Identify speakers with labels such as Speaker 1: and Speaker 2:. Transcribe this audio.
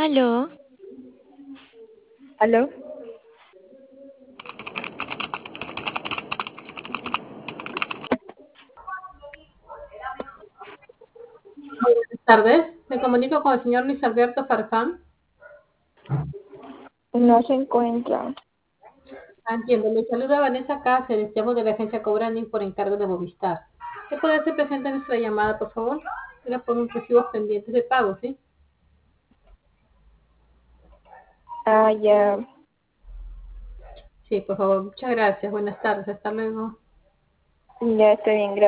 Speaker 1: Aló,
Speaker 2: ¿Aló?
Speaker 3: Buenas tardes, me comunico con el señor Luis Alberto Farfán.
Speaker 2: No se encuentra.
Speaker 3: Entiendo, le saluda Vanessa Cáceres, llamo de la agencia Cobranding por encargo de Movistar. ¿Se puede hacer presente en nuestra llamada, por favor? Era por un recibo pendiente de pago, ¿sí?
Speaker 2: Ah, ya.
Speaker 3: Sí, por favor, muchas gracias, buenas tardes, hasta luego.
Speaker 2: Ya está bien, gracias.